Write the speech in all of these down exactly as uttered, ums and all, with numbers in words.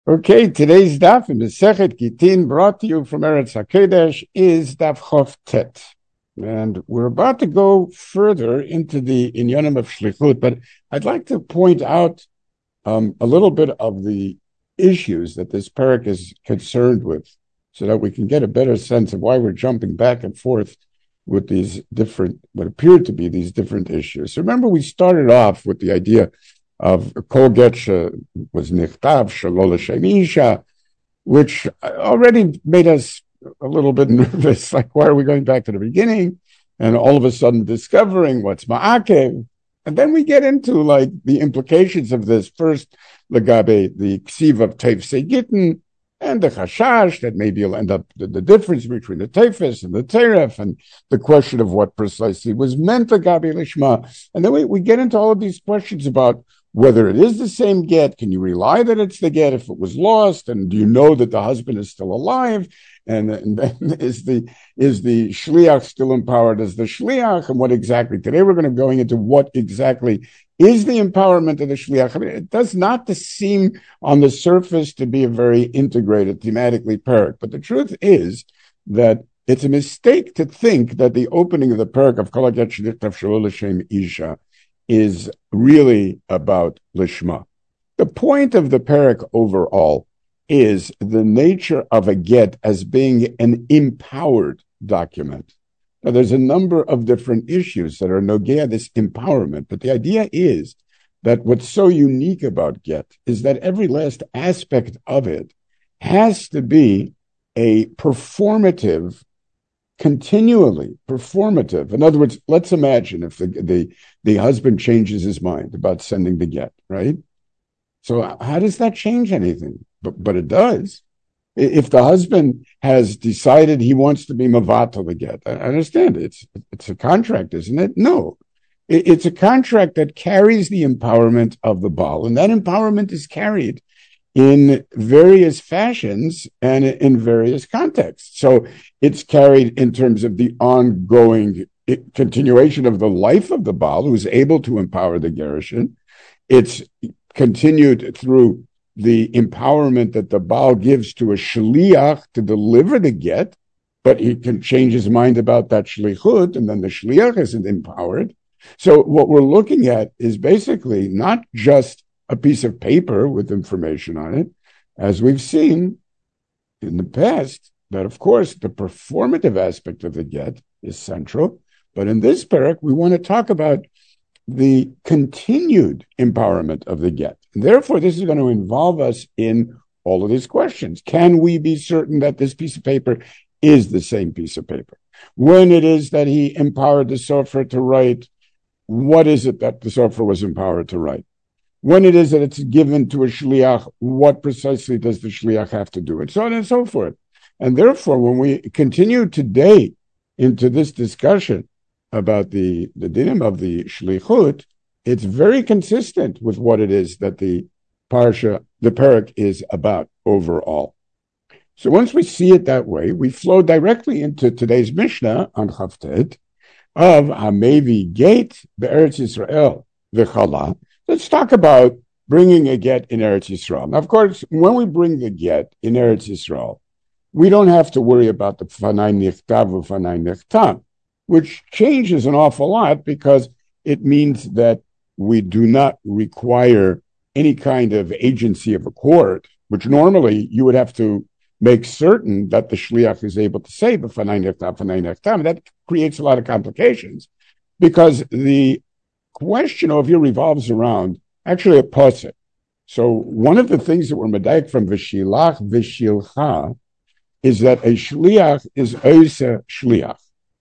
Okay, today's daf in Masechet Gitin, brought to you from Eretz Hakodesh, is daf Chof Tet, and we're about to go further into the inyanim of shlichut. But I'd like to point out um, a little bit of the issues that this parak is concerned with, so that we can get a better sense of why we're jumping back and forth with these different, what appear to be these different issues. So remember, we started off with the idea of Kol Get was Nichtav Shelo L'Shem Isha, which already made us a little bit nervous. Like, why are we going back to the beginning? And all of a sudden discovering what's Ma'akev. And then we get into like the implications of this. First, Lagabe, the Ksiv of Teifsei Gittin, and the Chashash, that maybe you'll end up the, the difference between the Teifes and the Teref, and the question of what precisely was meant Lagabe Lishma. And then we, we get into all of these questions about whether it is the same get. Can you rely that it's the get if it was lost? And do you know that the husband is still alive? And, and then is the is the shliach still empowered as the shliach? And what exactly? Today we're going to be going into what exactly is the empowerment of the shliach. I mean, it does not seem on the surface to be a very integrated, thematically parak. But the truth is that it's a mistake to think that the opening of the parak of Kol Haget Shenichtav Shelo L'Shem Isha is really about Lishma. The point of the parak overall is the nature of a get as being an empowered document. Now, there's a number of different issues that are nogea this empowerment, but the idea is that what's so unique about get is that every last aspect of it has to be a performative, continually performative. In other words, let's imagine if the, the, the husband changes his mind about sending the get, right? So how does that change anything? But, but it does. If the husband has decided he wants to be mavatal the get, I understand it's, it's a contract, isn't it? No, it, it's a contract that carries the empowerment of the Baal, and that empowerment is carried in various fashions and in various contexts. So it's carried in terms of the ongoing continuation of the life of the Baal, who is able to empower the Gerushin. It's continued through the empowerment that the Baal gives to a shliach to deliver the get, but he can change his mind about that shlichut, and then the shliach isn't empowered. So what we're looking at is basically not just a piece of paper with information on it, as we've seen in the past, that of course the performative aspect of the get is central. But in this parak, we want to talk about the continued empowerment of the get. And therefore, this is going to involve us in all of these questions. Can we be certain that this piece of paper is the same piece of paper? When it is that he empowered the sofer to write, what is it that the sofer was empowered to write? When it is that it's given to a shliach, what precisely does the shliach have to do? And so on and so forth. And therefore, when we continue today into this discussion about the, the dinim of the shlichut, it's very consistent with what it is that the parsha, the parak is about overall. So once we see it that way, we flow directly into today's Mishnah on Chavtet of Hamevi Gate Be'eretz Yisrael V'chala. Let's talk about bringing a get in Eretz Yisrael. Now, of course, when we bring the get in Eretz Yisrael, we don't have to worry about the Fanai Nichtav U'Fanai Nichtam, which changes an awful lot because it means that we do not require any kind of agency of a court, which normally you would have to make certain that the shliach is able to say B'Fanai Nichtav, Fanai Nichtam. That creates a lot of complications because the question over here revolves around actually a pasuk. So one of the things that we're medayek from V'shilach V'shilcha is that a shliach is oisa shliach.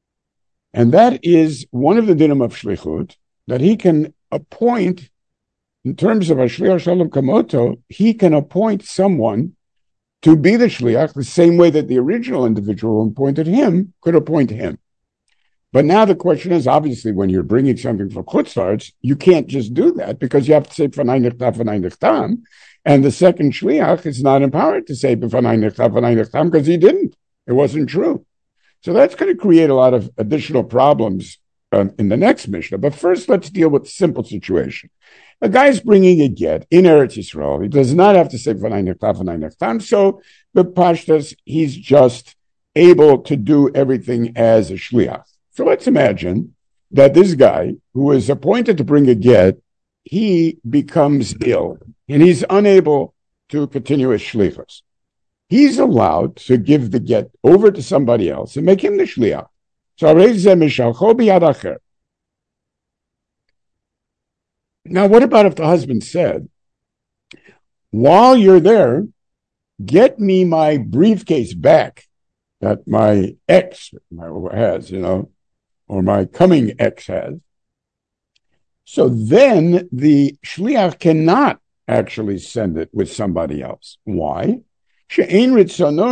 And that is one of the dinim of shlichut, that he can appoint, in terms of a shliach shalom kamoto, he can appoint someone to be the shliach the same way that the original individual who appointed him could appoint him. But now the question is, obviously, when you're bringing something from chutzlarts, you can't just do that because you have to say Fanai Nichtav, Fanai Nichtam, and the second shliach is not empowered to say Fanai Nichtav, Fanai Nichtam because he didn't. It wasn't true. So that's going to create a lot of additional problems um, in the next Mishnah. But first, let's deal with the simple situation. A guy's bringing a get in Eretz Yisrael. He does not have to say v'nai nechtav, v'nai nechtam. So the pashtas, he's just able to do everything as a shliach. So let's imagine that this guy who is appointed to bring a get, he becomes ill and he's unable to continue his shlichus. He's allowed to give the get over to somebody else and make him the shliach. So now, what about if the husband said, while you're there, get me my briefcase back that my ex has, you know, or my coming ex has. So then the shliach cannot actually send it with somebody else. Why? We have a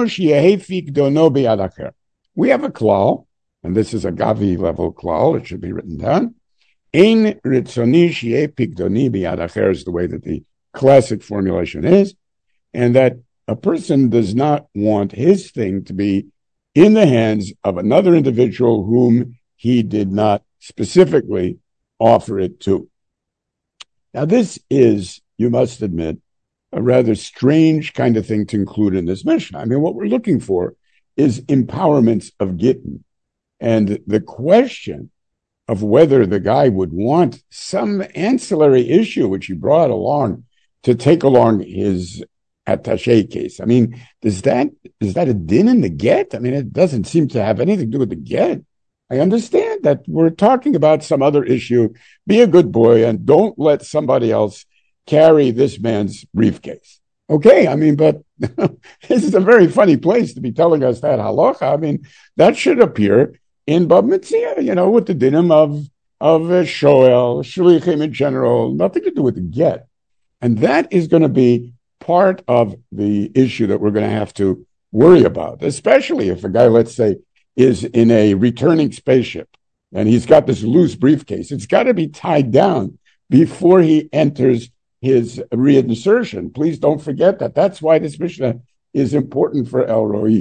klal, and this is a Gavi level klal, it should be written down. Ein ritzoni sheyeh pikdoni biyad acher is the way that the classic formulation is, and that a person does not want his thing to be in the hands of another individual whom he did not specifically offer it to. Now, this is, you must admit, a rather strange kind of thing to include in this Mishnah. I mean, what we're looking for is empowerments of Gittin. And the question of whether the guy would want some ancillary issue which he brought along to take along his attaché case. I mean, does that is that a din in the get? I mean, it doesn't seem to have anything to do with the get. I understand that we're talking about some other issue. Be a good boy and don't let somebody else carry this man's briefcase. Okay, I mean, but this is a very funny place to be telling us that halacha. I mean, that should appear in Bab Metzia, you know, with the dinim of, of uh, Shoel, Shlichim in general, nothing to do with the get. And that is going to be part of the issue that we're going to have to worry about, especially if a guy, let's say, is in a returning spaceship and he's got this loose briefcase. It's got to be tied down before he enters his reinsertion. Please don't forget that. That's why this Mishnah is important for El Roi.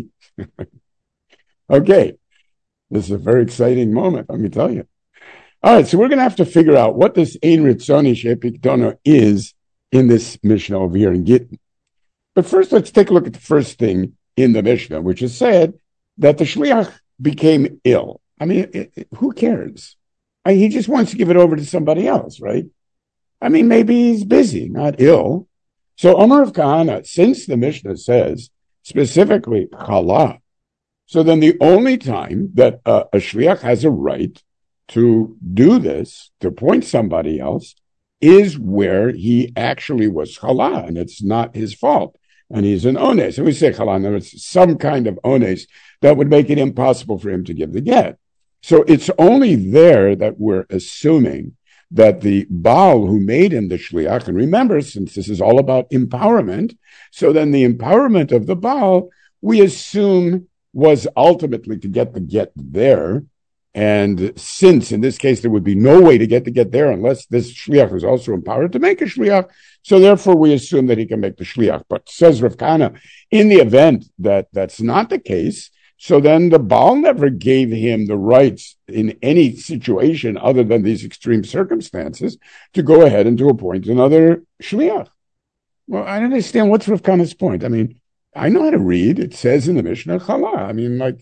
Okay. This is a very exciting moment, let me tell you. All right, so we're going to have to figure out what this Ein Ritzoni Sheyeh Pikdono is in this Mishnah over here in Gittin. But first, let's take a look at the first thing in the Mishnah, which is said that the shliach became ill. I mean, it, it, who cares? I mean, he just wants to give it over to somebody else, right? I mean, maybe he's busy, not ill. So Omer of Kahana, since the Mishnah says specifically chala, so then the only time that uh, a shliach has a right to do this, to appoint somebody else, is where he actually was chala, and it's not his fault. And he's an ones. And we say chala, there's some kind of ones that would make it impossible for him to give the get. So it's only there that we're assuming that the Baal who made him the shliach, and remember, since this is all about empowerment, so then the empowerment of the Baal, we assume was ultimately to get the get there. And since in this case there would be no way to get the get there unless this shliach was also empowered to make a shliach, so therefore we assume that he can make the shliach. But says Rav Kahana, in the event that that's not the case, so then the Baal never gave him the rights in any situation other than these extreme circumstances to go ahead and to appoint another shliach. Well, I don't understand what's Rav Kahana's point. I mean, I know how to read. It says in the Mishnah, chala. I mean, like,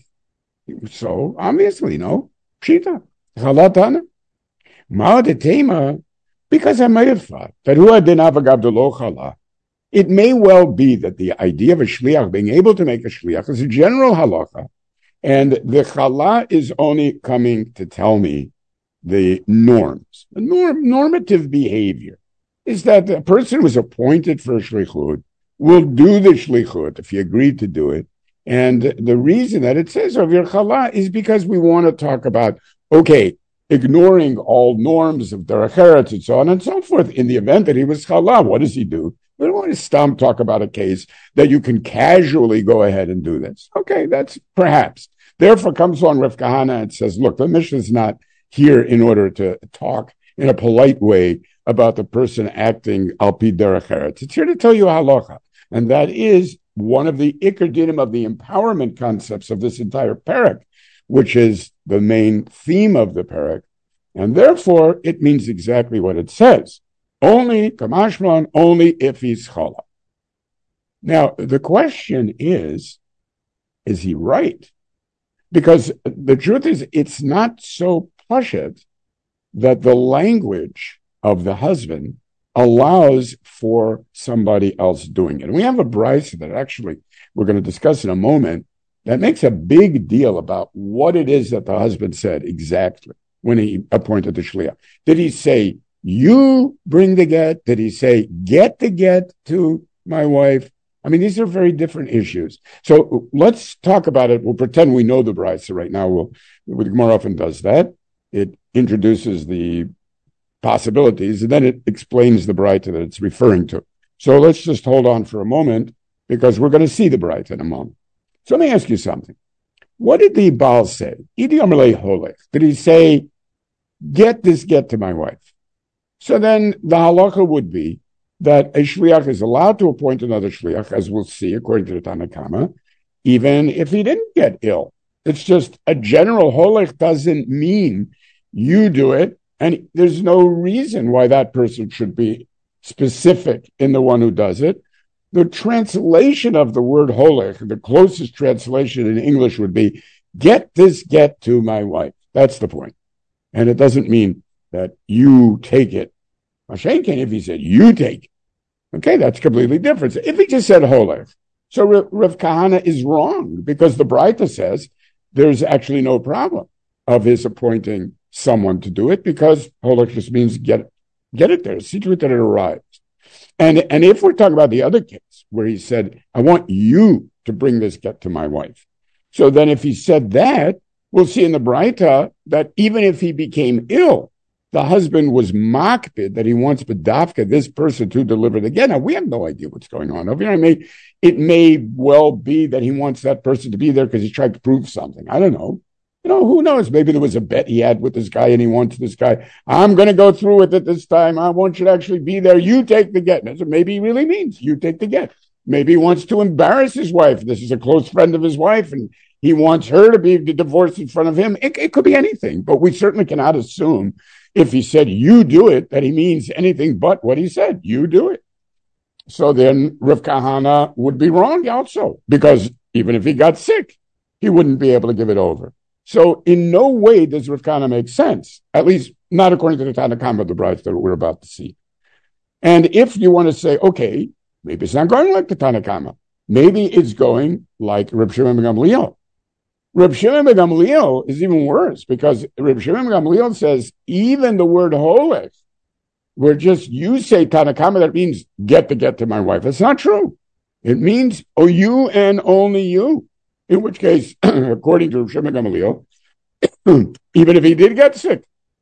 so obviously, no. Pshita. Chala tana. Ma de tema, because I might have thought that who adin avagabdolo chala. It may well be that the idea of a shliach being able to make a shliach is a general halacha, and the chala is only coming to tell me the norms. The norm, normative behavior is that the person who is appointed for a shlichut will do the shlichut if he agreed to do it. And the reason that it says of your chala is because we want to talk about, okay, ignoring all norms of derech eretz and so on and so forth. In the event that he was chala, what does he do? We don't want to stomp talk about a case that you can casually go ahead and do this. Okay, that's perhaps. Therefore comes along Rav Kahana and says, look, the Mishnah is not here in order to talk in a polite way about the person acting al pi derech eretz. It's here to tell you halacha. And that is one of the ikar dinim of the empowerment concepts of this entire parak, which is the main theme of the parak, And therefore, it means exactly what it says. Only, kamashman, only if he's chala. Now, the question is, is he right? Because the truth is, it's not so pashut that the language of the husband allows for somebody else doing it. And we have a brisa that actually we're going to discuss in a moment that makes a big deal about what it is that the husband said exactly when he appointed the shliach. Did he say, you bring the get? Did he say, get the get to my wife? I mean, these are very different issues. So let's talk about it. We'll pretend we know the brisa right now. We'll, the Gemara often does that. It introduces the possibilities, and then it explains the brisa that it's referring to. So let's just hold on for a moment, because we're going to see the brisa in a moment. So let me ask you something. What did the Baal say? Did he say, get this get to my wife? So then the halacha would be that a shliach is allowed to appoint another shliach, as we'll see, according to the Tanna Kama, even if he didn't get ill. It's just a general holech doesn't mean you do it, and there's no reason why that person should be specific in the one who does it. The translation of the word holech, the closest translation in English would be, get this get to my wife. That's the point. And it doesn't mean that you take it. Mashenkin, if he said, you take it. Okay, that's completely different. If he just said holech, so Rav Kahana is wrong, because the Braita says there's actually no problem of his appointing someone to do it, because holech just means get, get it there, see to it that it arrives. And, and if we're talking about the other case where he said, I want you to bring this get to my wife. So then if he said that, we'll see in the Braita that even if he became ill, the husband was makpid that he wants bedavka, this person, to deliver the get. Now, we have no idea what's going on over here. I mean, it may well be that he wants that person to be there because he's trying to prove something. I don't know. You know, who knows? Maybe there was a bet he had with this guy and he wants this guy, I'm going to go through with it this time. I want you to actually be there. You take the get. That's what maybe he really means. You take the get. Maybe he wants to embarrass his wife. This is a close friend of his wife, and he wants her to be divorced in front of him. It, it could be anything, but we certainly cannot assume if he said, you do it, that he means anything but what he said. You do it. So then Rav Kahana would be wrong also, because even if he got sick, he wouldn't be able to give it over. So in no way does Rav Kahana make sense, at least not according to the Tanna Kama, the bride that we're about to see. And if you want to say, okay, maybe it's not going like the Tanna Kama. Maybe it's going like Reb Shimon ben Gamliel. Reb Shimon ben Gamliel is even worse, because Reb Shimon ben Gamliel says even the word holech, where just you say Tanna Kama, that means get the get to my wife. That's not true. It means, oh, you and only you. In which case, according to Reb Shimon ben Gamliel, even if he did get sick,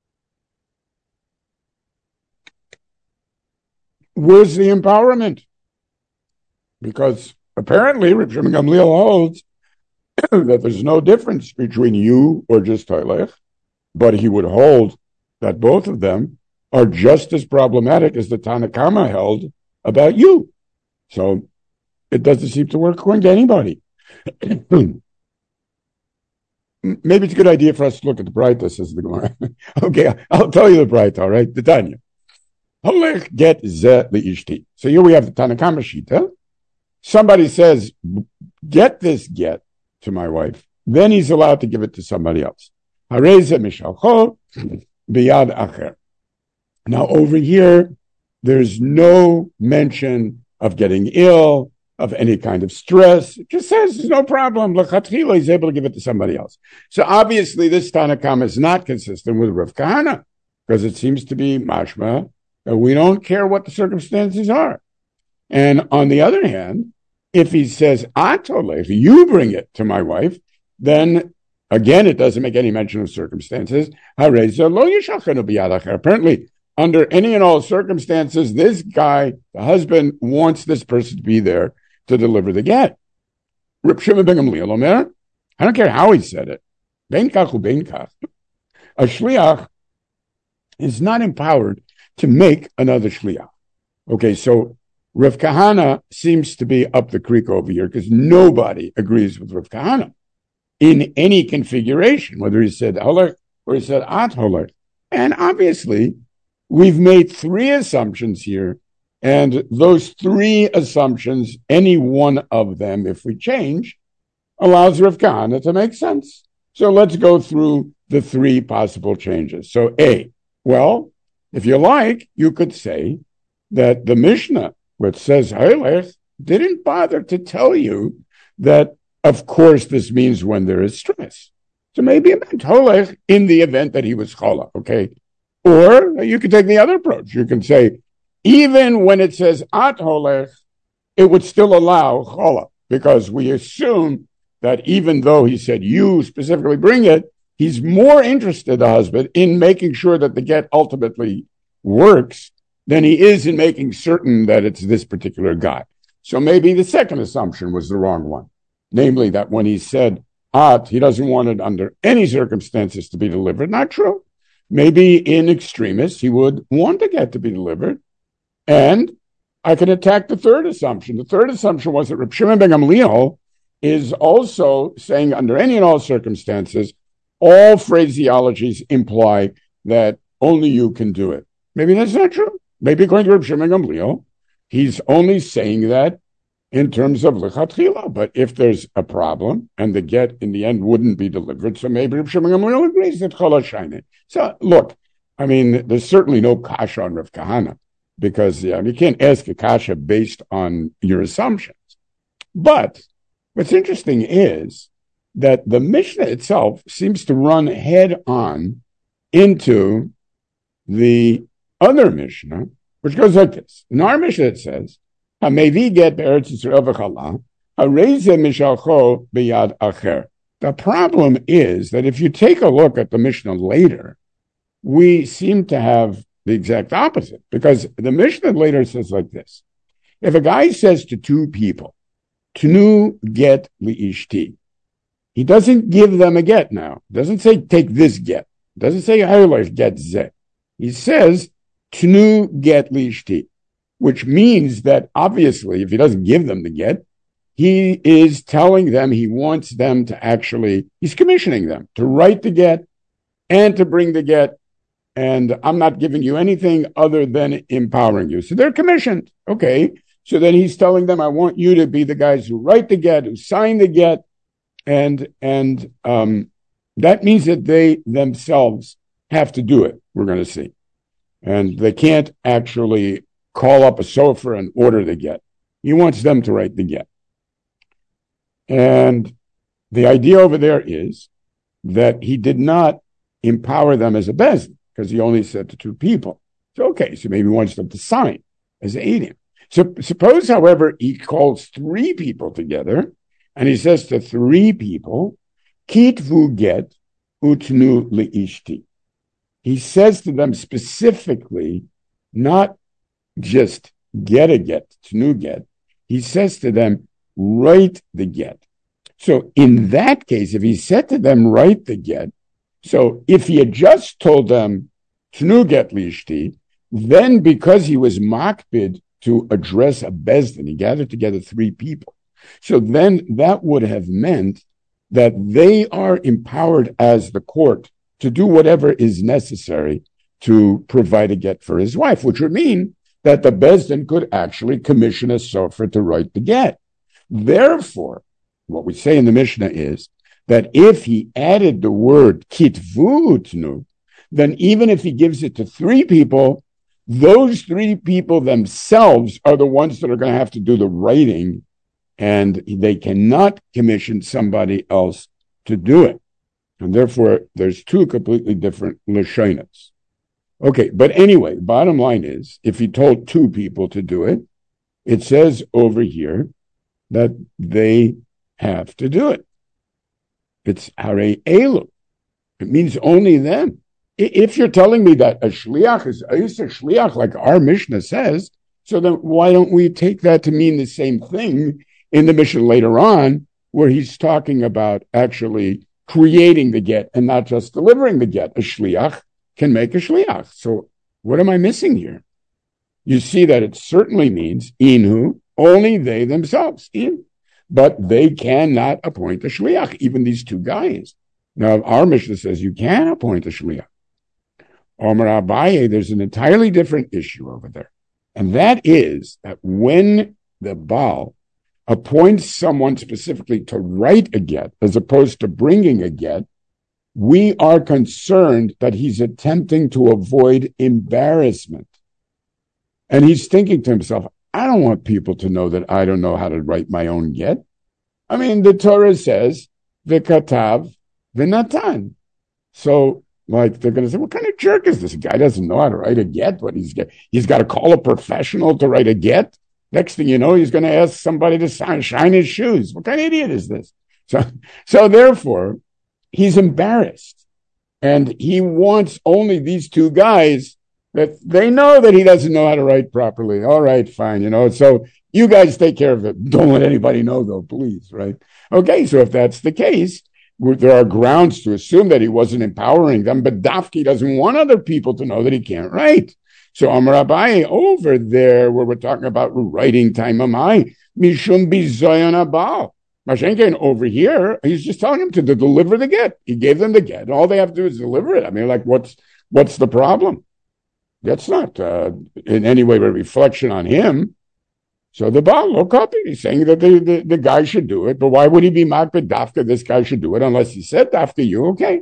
where's the empowerment? Because apparently Reb Shimon ben Gamliel holds that there's no difference between you or just Toilech, but he would hold that both of them are just as problematic as the Tanna Kama held about you. So it doesn't seem to work according to anybody. Maybe it's a good idea for us to look at the Braita, says the Gemara. Okay, I'll tell you the Braita, all right? The Tanya. Holech get ze liishti. So here we have the Tanna Kama shita. Somebody says, get this get to my wife. Then he's allowed to give it to somebody else. Hareze mishalcho biyad acher. Now over here, there's no mention of getting ill, of any kind of stress. It just says there's no problem. L'chatchila, he's able to give it to somebody else. So obviously this Tanna Kama is not consistent with Rav Kahana, because it seems to be mashma that we don't care what the circumstances are. And on the other hand, if he says, Atole, if you bring it to my wife, then again, it doesn't make any mention of circumstances. Apparently, under any and all circumstances, this guy, the husband, wants this person to be there to deliver the get. Reb Shimon ben Gamliel Omer, I don't care how he said it. Ben kach u ben kach. A shliach is not empowered to make another shliach. Okay, so Rav Kahana seems to be up the creek over here, because nobody agrees with Rav Kahana in any configuration, whether he said holech or he said at holech. And obviously, we've made three assumptions here. And those three assumptions, any one of them, if we change, allows Rav Kahana to make sense. So let's go through the three possible changes. So A, well, if you like, you could say that the Mishnah, which says Hailech, didn't bother to tell you that, of course, this means when there is stress. So maybe it meant Holech in the event that he was Chola, okay? Or you could take the other approach. You can say, even when it says At Holech, it would still allow Chola, because we assume that even though he said you specifically bring it, he's more interested, the husband, in making sure that the get ultimately works than he is in making certain that it's this particular guy. So maybe the second assumption was the wrong one, namely that when he said At, he doesn't want it under any circumstances to be delivered. Not true. Maybe in extremis, he would want the get to be delivered. And I can attack the third assumption. The third assumption was that Reb Shimon ben Gamliel is also saying under any and all circumstances, all phraseologies imply that only you can do it. Maybe that's not true. Maybe according to Reb Shimon ben Gamliel, he's only saying that in terms of lechatchila. But if there's a problem and the get in the end wouldn't be delivered, so maybe Reb Shimon ben Gamliel agrees that chola shayne. So look, I mean, there's certainly no kasha on Rav Kahana, because yeah, you can't ask a kasha based on your assumptions. But what's interesting is that the Mishnah itself seems to run head on into the other Mishnah, which goes like this. In our Mishnah it says, HaMevi get be'eretz Yisrael v'chala, HaReizeh mishalcho b'yad acher. The problem is that if you take a look at the Mishnah later, we seem to have the exact opposite, because the Mishnah later says like this. If a guy says to two people, Tnu get li'ishti, he doesn't give them a get now. Doesn't say take this get. Doesn't say Hailech get zeh. He says Tnu get li'ishti, which means that obviously if he doesn't give them the get, he is telling them he wants them to actually, he's commissioning them to write the get and to bring the get. And I'm not giving you anything other than empowering you. So they're commissioned. Okay. So then he's telling them, I want you to be the guys who write the get, who sign the get. And, and, um, that means that they themselves have to do it. We're going to see. And they can't actually call up a sofer and order the get. He wants them to write the get. And the idea over there is that he did not empower them as a bezin, because he only said to two people. So, okay, so maybe he wants them to sign as aid. So suppose, however, he calls three people together, and he says to three people, Kitvu get utnu liishti. He says to them specifically, not just get a get, tnu get. He says to them, write the get. So in that case, if he said to them, write the get, so if he had just told them, Tnu get lishti, then because he was makbid to address a bezdin, he gathered together three people. So then that would have meant that they are empowered as the court to do whatever is necessary to provide a get for his wife, which would mean that the bezdin could actually commission a sofer to write the get. Therefore, what we say in the Mishnah is that if he added the word kitvu tnu, then even if he gives it to three people, those three people themselves are the ones that are going to have to do the writing, and they cannot commission somebody else to do it. And therefore, there's two completely different lashonos. Okay, but anyway, bottom line is, if he told two people to do it, it says over here that they have to do it. It's Harei Elu. It means only them. If you're telling me that a shliach is a shliach, like our Mishnah says, so then why don't we take that to mean the same thing in the Mishnah later on, where he's talking about actually creating the get and not just delivering the get? A shliach can make a shliach. So what am I missing here? You see that it certainly means inhu, only they themselves, in, but they cannot appoint a shliach, even these two guys. Now, our Mishnah says you can appoint a shliach. Omer Abaye, there's an entirely different issue over there. And that is that when the Baal appoints someone specifically to write a get, as opposed to bringing a get, we are concerned that he's attempting to avoid embarrassment. And he's thinking to himself, I don't want people to know that I don't know how to write my own get. I mean, the Torah says, v'katav v'natan. So, like, they're going to say, what kind of jerk is this? Guy doesn't know how to write a get. What he's got, he's got to call a professional to write a get. Next thing you know, he's going to ask somebody to sign, shine his shoes. What kind of idiot is this? So, so therefore, he's embarrassed. And he wants only these two guys that they know that he doesn't know how to write properly. All right, fine. You know, so you guys take care of it. Don't let anybody know, though, please. Right? Okay, so if that's the case, there are grounds to assume that he wasn't empowering them, but Dafki doesn't want other people to know that he can't write. So Amar Abaye, over there, where we're talking about writing time amai, mishum bizoyon abal. Mashenkin, over here, he's just telling him to, to deliver the get. He gave them the get. All they have to do is deliver it. I mean, like, what's what's the problem? That's not uh, in any way a reflection on him. So the Baal, no copy. He's saying that the, the, the guy should do it, but why would he be makbid dafka? This guy should do it unless he said dafka you. Okay.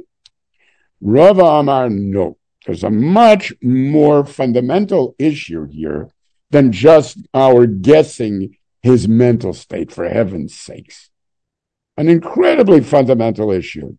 Rava Amar, no. There's a much more fundamental issue here than just our guessing his mental state, for heaven's sakes. An incredibly fundamental issue.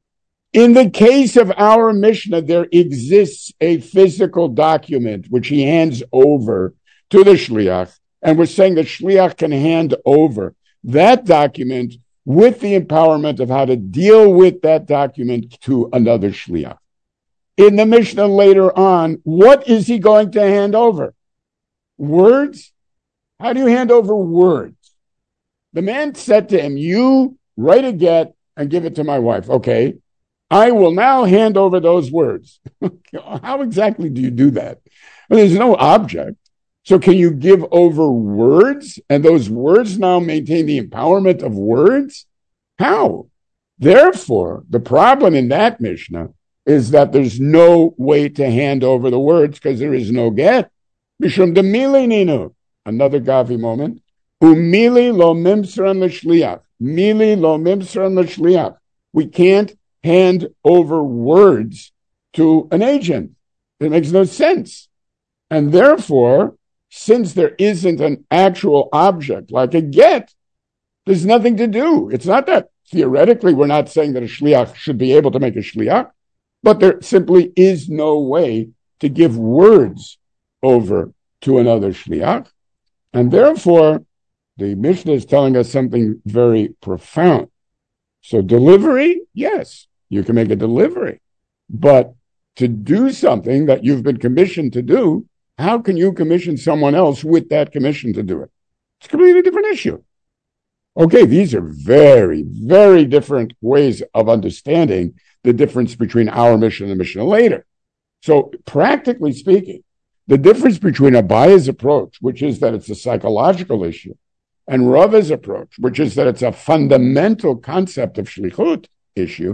In the case of our Mishnah, there exists a physical document which he hands over to the shliach, and we're saying the shliach can hand over that document with the empowerment of how to deal with that document to another shliach. In the Mishnah later on, what is he going to hand over? Words? How do you hand over words? The man said to him, you write a get and give it to my wife. Okay, I will now hand over those words. How exactly do you do that? Well, there's no object. So can you give over words and those words now maintain the empowerment of words? How? Therefore, the problem in that Mishnah is that there's no way to hand over the words because there is no get. Mishum demili ninu. Another Gavi moment. Umili lo mimsran l'shliach. Mili lo mimsran l'shliach. We can't hand over words to an agent. It makes no sense. And therefore, since there isn't an actual object like a get, there's nothing to do. It's not that theoretically we're not saying that a shliach should be able to make a shliach, but there simply is no way to give words over to another shliach. And therefore, the Mishnah is telling us something very profound. So delivery, yes, you can make a delivery. But to do something that you've been commissioned to do, how can you commission someone else with that commission to do it? It's a completely different issue. Okay, these are very, very different ways of understanding the difference between our Mishnah and the Mishnah later. So practically speaking, the difference between Abaye's approach, which is that it's a psychological issue, and Rava's approach, which is that it's a fundamental concept of shlichut issue,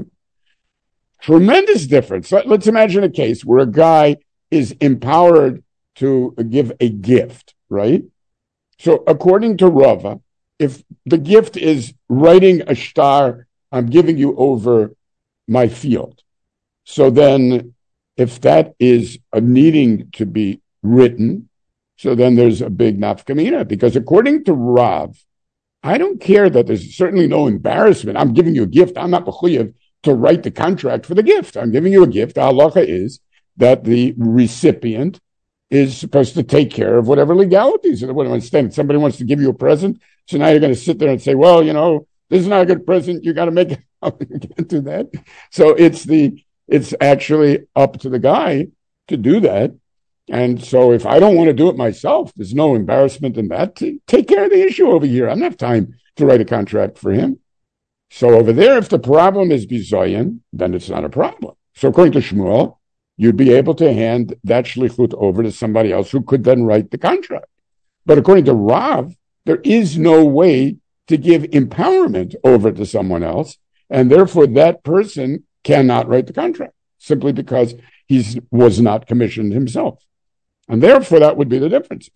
tremendous difference. Let's imagine a case where a guy is empowered to give a gift, right? So according to Rava, if the gift is writing a shtar, I'm giving you over my field. So then if that is a needing to be written, so then there's a big nafkamina, because according to Rav, I don't care that there's certainly no embarrassment. I'm giving you a gift. I'm not mechuyev to write the contract for the gift. I'm giving you a gift. The halacha is that the recipient is supposed to take care of whatever legalities. What do I understand? Somebody wants to give you a present, so now you're going to sit there and say, well, you know, this is not a good present. You got to make it up. You can't do that. So it's the it's actually up to the guy to do that. And so if I don't want to do it myself, there's no embarrassment in that. Take care of the issue over here. I don't have time to write a contract for him. So over there, if the problem is bizoyin, then it's not a problem. So according to Shmuel, you'd be able to hand that shlichut over to somebody else who could then write the contract. But according to Rav, there is no way to give empowerment over to someone else, and therefore that person cannot write the contract, simply because he was not commissioned himself. And therefore, that would be the difference.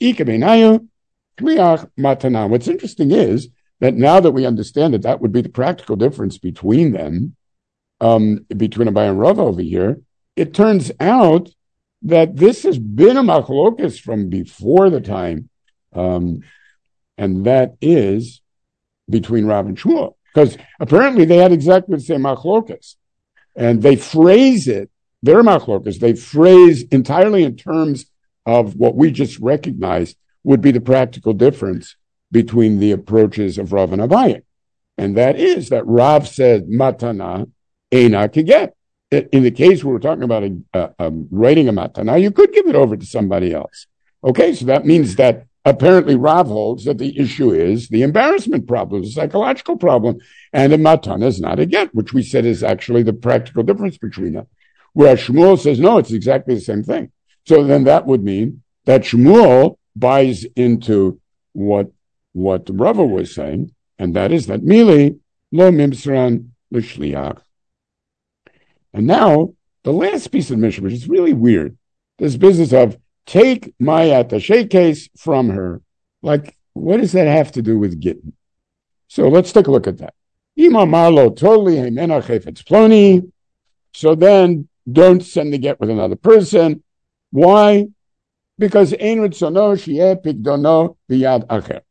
What's interesting is that now that we understand that that would be the practical difference between them, um, between Abai and Rav over here, it turns out that this has been a machlokas from before the time, um, and that is between Rav and Shmuel, because apparently they had exactly the same machlokas, and they phrase it, their machlokas, they phrase entirely in terms of what we just recognized would be the practical difference between the approaches of Rav and Abaye. And that is that Rav said, matana, eina keget. In the case where we're talking about a, a, a writing a matana, you could give it over to somebody else. Okay, so that means that apparently Rav holds that the issue is the embarrassment problem, the psychological problem, and a matana is not a get, which we said is actually the practical difference between them. Whereas Shmuel says, no, it's exactly the same thing. So then that would mean that Shmuel buys into what what Rava was saying, and that is that mili lo mimsran l'shliach. And now the last piece of the mission, which is really weird, this business of take my attaché case from her. Like, what does that have to do with Gittin? So let's take a look at that. Ima marlo totally hemena chefetz ploni. So then don't send the get with another person. Why? Because ein ritzono shieh pikdono biyad acher.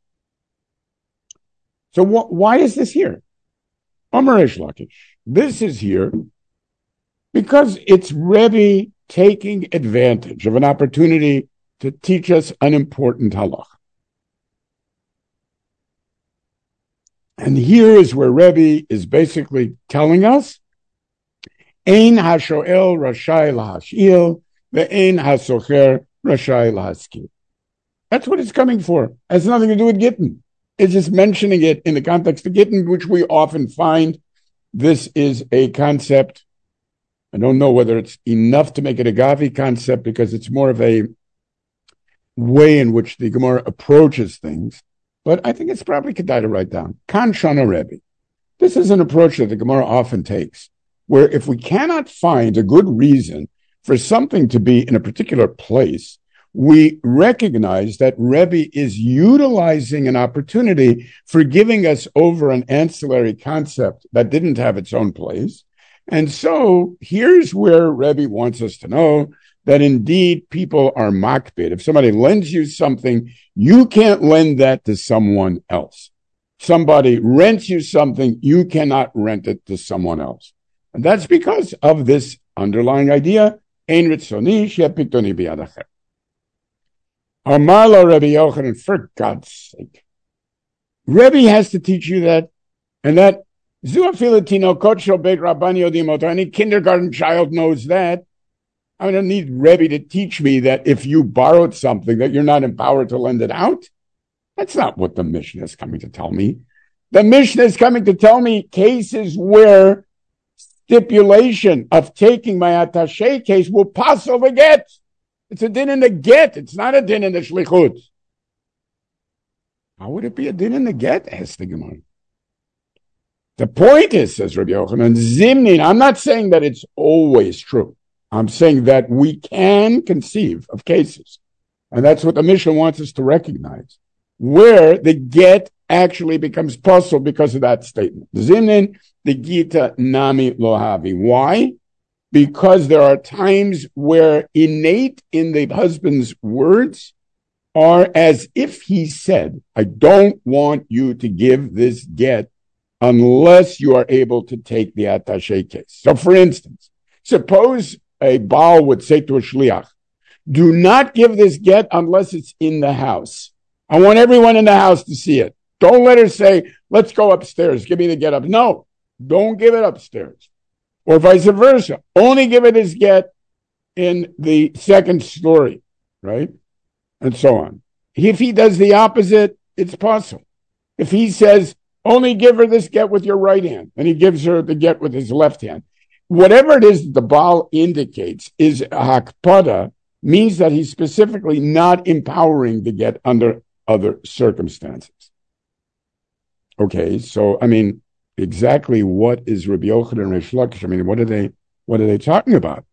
So wh- why is this here? Amar Reish Lakish. This is here because it's Rebbe taking advantage of an opportunity to teach us an important halach. And here is where Rebbe is basically telling us, ein hashoel rashai lahashil, ve'ein hasocher rashai lahaskil. That's what it's coming for. It has nothing to do with Gittin. It's just mentioning it in the context of Gittin, which we often find. This is a concept. I don't know whether it's enough to make it a Gavi concept because it's more of a way in which the Gemara approaches things. But I think it's probably Kedai to write down. Kan Shana Rebbe. This is an approach that the Gemara often takes, where if we cannot find a good reason for something to be in a particular place, we recognize that Rebbe is utilizing an opportunity for giving us over an ancillary concept that didn't have its own place. And so here's where Rebbe wants us to know that indeed people are makbid. If somebody lends you something, you can't lend that to someone else. Somebody rents you something, you cannot rent it to someone else. And that's because of this underlying idea, ein ritzoni she'eh piktoni biyad acher. Amar lo Rebbe Yochanan, for God's sake. Rebbe has to teach you that, and that any kindergarten child knows that. I don't need Rebbe to teach me that if you borrowed something that you're not empowered to lend it out. That's not what the Mishnah is coming to tell me. The Mishnah is coming to tell me cases where stipulation of taking my attaché case will pass over get. It's a din in the get. It's not a din in the shlichut. How would it be a din in the get? Asked the Gemara. The point is, says Rabbi Yochanan, zimnin, I'm not saying that it's always true. I'm saying that we can conceive of cases, and that's what the Mishnah wants us to recognize, where the get actually becomes possible because of that statement. Zimnin, the gita nami lohavi. Why? Because there are times where innate in the husband's words are as if he said, I don't want you to give this get unless you are able to take the attaché case. So for instance, suppose a Baal would say to a Shliach, do not give this get unless it's in the house. I want everyone in the house to see it. Don't let her say, let's go upstairs, give me the get up. No, don't give it upstairs. Or vice versa. Only give it as get in the second story, right? And so on. If he does the opposite, it's possible. If he says, only give her this get with your right hand, and he gives her the get with his left hand. Whatever it is the Baal indicates is hakpada, means that he's specifically not empowering the get under other circumstances. Okay, so, I mean, exactly what is Rabbi Yochanan and Reish Lakish? I mean, what are they, what are they talking about?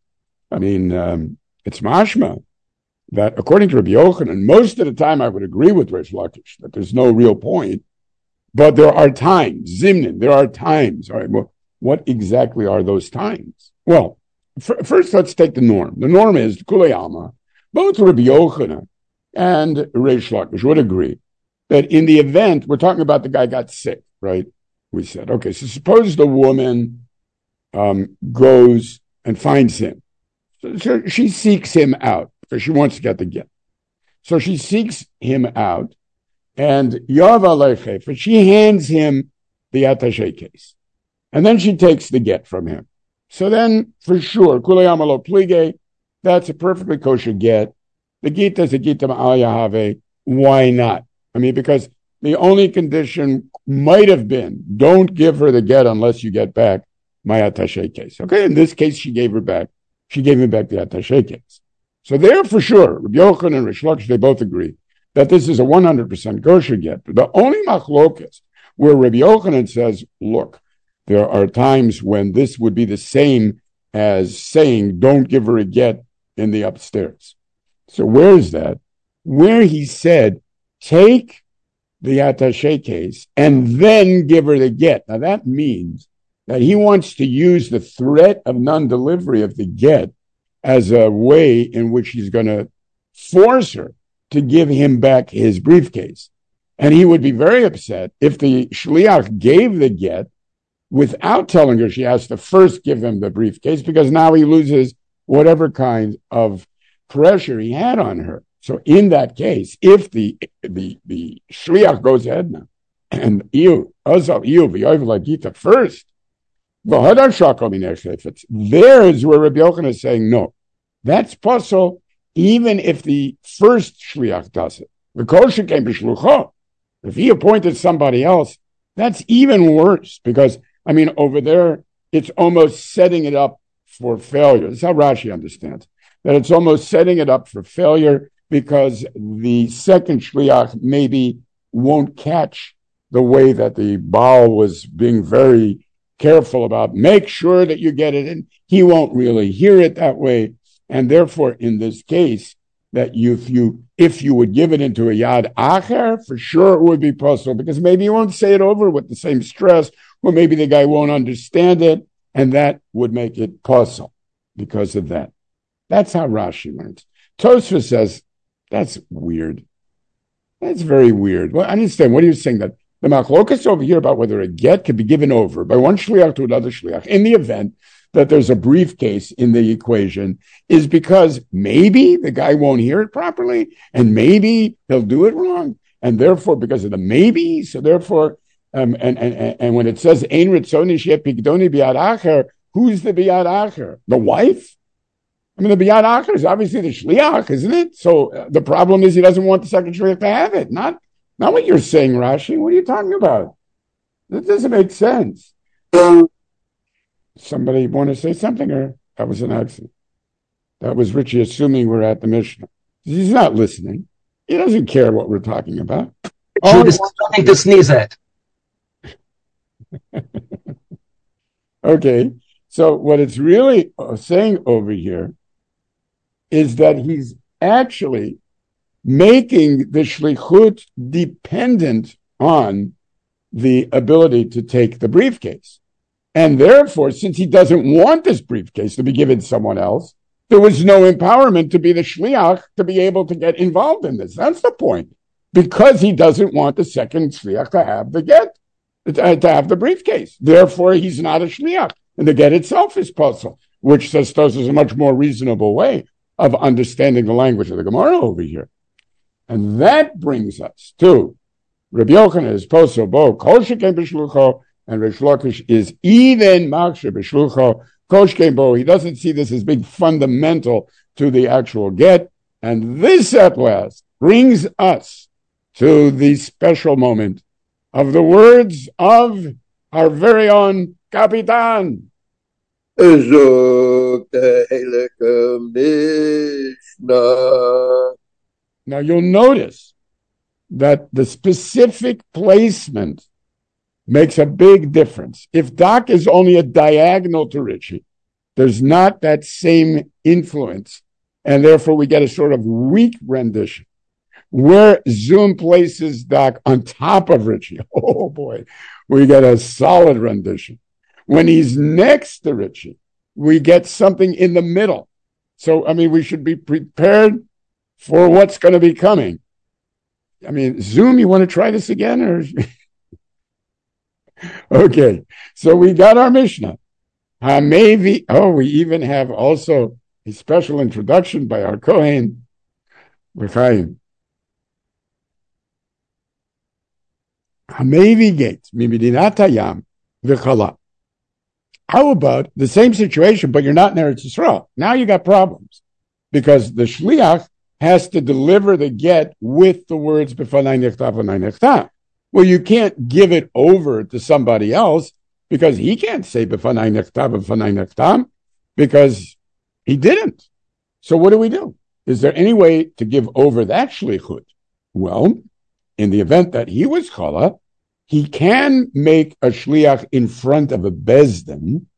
I mean, um, it's mashma that according to Rabbi Yochanan, most of the time I would agree with Reish Lakish that there's no real point, but there are times, Zimnin, there are times. All right, well, what exactly are those times? Well, f- first let's take the norm. The norm is Kulei Alma, both Rabbi Yochanan and Reish Lakish would agree that in the event, we're talking about the guy got sick, right? We said, okay, so suppose the woman um, goes and finds him. So she seeks him out because she wants to get the get. So she seeks him out, and Yav Alechefa, she hands him the attaché case. And then she takes the get from him. So then, for sure, Kulei Amalo Plige, that's a perfectly kosher get. The Gita is a Gita Ma'al Yahave. Why not? I mean, because the only condition might have been, don't give her the get unless you get back my attaché case. Okay, in this case, she gave her back. She gave him back the attaché case. So there, for sure, Rabbi Yochanan and Reish Lakish, they both agree that this is a one hundred percent kosher get. The only machlokas where Rabbi Yochanan says, look, there are times when this would be the same as saying, don't give her a get in the upstairs. So where is that? Where he said, take the attaché case and then give her the get. Now that means that he wants to use the threat of non-delivery of the get as a way in which he's going to force her to give him back his briefcase. And he would be very upset if the shliach gave the get without telling her she has to first give him the briefcase, because now he loses whatever kind of pressure he had on her. So in that case, if the the the shliach goes ahead now and you also you the first, there is where Rabbi Yochanan is saying no, that's possible even if the first shliach does it. The kosher came b'shlucho. If he appointed somebody else, that's even worse, because I mean over there it's almost setting it up for failure. That's how Rashi understands that. It's almost setting it up for failure, because the second shliach maybe won't catch the way that the Baal was being very careful about. Make sure that you get it in. He won't really hear it that way. And therefore, in this case, that you, if you if you would give it into a yad acher, for sure it would be possible, because maybe you won't say it over with the same stress, or maybe the guy won't understand it, and that would make it possible because of that. That's how Rashi learns. Tosfos says, that's weird. That's very weird. Well, I understand. What are you saying? That the machlokas over here about whether a get could be given over by one shliach to another shliach in the event that there's a briefcase in the equation is because maybe the guy won't hear it properly, and maybe he'll do it wrong, and therefore because of the maybe, so therefore, um, and, and and when it says ein ritzoni sheyeh pigdoni biyad acher, who's the biyad acher? The wife? I mean, the biyad acher is obviously the shliach, isn't it? So uh, the problem is he doesn't want the second shliach to have it. Not, not what you're saying, Rashi. What are you talking about? That doesn't make sense. Somebody want to say something, or that was an accident? That was Richie assuming we're at the Mishnah. He's not listening. He doesn't care what we're talking about. Judas has nothing to sneeze at. Okay. So what it's really saying over here is that he's actually making the shlichut dependent on the ability to take the briefcase. And therefore, since he doesn't want this briefcase to be given to someone else, there was no empowerment to be the shliach to be able to get involved in this. That's the point. Because he doesn't want the second shliach to have the get, to have the briefcase. Therefore, he's not a shliach. And the get itself is puzzle, which says those is a much more reasonable way of understanding the language of the Gemara over here. And that brings us to Rabbi Yochanan is puzzle bo kol sheken b'shlucho, and Reish Lakish is even maksher b'shlucho kol sheken bo. He doesn't see this as being fundamental to the actual get. And this at last brings us to the special moment of the words of our very own Kapitan. Now you'll notice that the specific placement makes a big difference. If Dak is only a diagonal to Richie, there's not that same influence. And therefore, we get a sort of weak rendition. Where Zoom places Doc on top of Richie, oh boy, we get a solid rendition. When he's next to Richie, we get something in the middle. So, I mean, we should be prepared for what's going to be coming. I mean, Zoom, you want to try this again? Or okay, so we got our Mishnah. Hamevi. Oh, we even have also a special introduction by our Kohen, L'chaim. Hamevi gate, mimidinat hayam v'chala. How about the same situation, but you're not in Eretz Yisrael? Now you got problems because the shliach has to deliver the get with the words b'fanai nechtav v'fanai nechtam. Well, you can't give it over to somebody else because he can't say b'fanai nechtav v'fanai nechtam because he didn't. So what do we do? Is there any way to give over that shlichut? Well, in the event that he was chala, he can make a shliach in front of a bezdin,